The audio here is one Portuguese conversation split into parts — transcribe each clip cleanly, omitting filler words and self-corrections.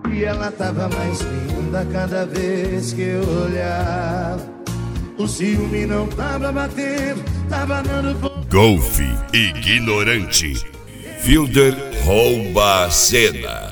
E ela tava mais linda cada vez que eu olhava. O ciúme não tava batendo, tava dando... Golfe ignorante. Fielder rouba a cena.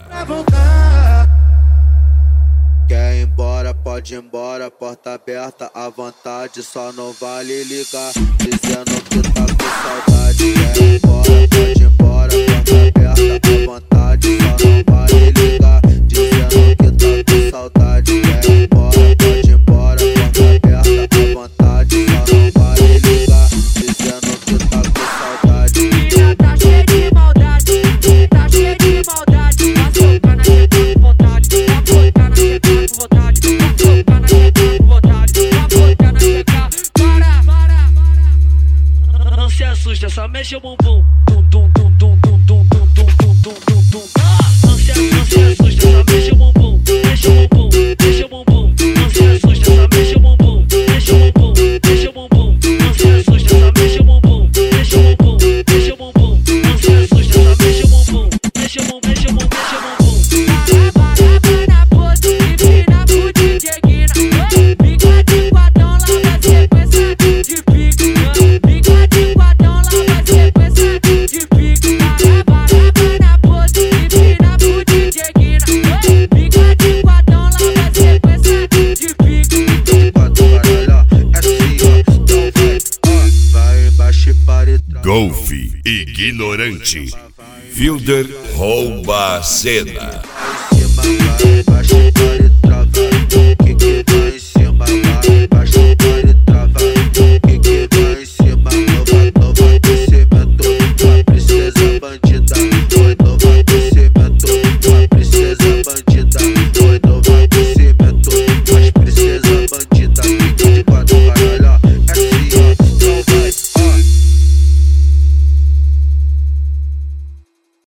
Quer ir embora, pode ir embora, porta aberta à vontade, só não vale ligar, dizendo que tá com saudade. Quer ir embora, pode ir embora, porta aberta à vontade, só não vale ligar, dizendo que tá com saudade. Quer ir embora, pode ir embora, porta aberta à vontade, só não vale ligar, dizendo que tá com saudade. Menina tá cheia de maldade, tá cheia de maldade, vai socar na teta com vontade, vai botar na teta com vontade, vai socar na teta com vontade, vai botar na teta. Para. Não se assusta, só mexe o bumbum. Dum dum dum dum dum dum dum dum dum dum dum. Não se assusta, só mexe o bumbum, mexe o bumbum, mexe o bumbum. Não se assusta, só mexe o bumbum, mexe o bumbum, mexe o bumbum. Não se assusta, só mexe o bumbum, mexe o bumbum, mexe o bumbum. Não se assusta, só mexe o bumbum, mexe o bumbum, mexe o bumbum, mexe o bumbum. Para na pose, empina pro DJ Guina. Fica de quatão, lá vai sequência de pique. Fica de quatão, lá vai sequência de pique. Para na pose, empina pro DJ Guina. Fica de quatão, lá vai sequência de pique. Vai embaixo e para e trás. Golfe ignorante. Fielder rouba a cena. Vai embaixo e para e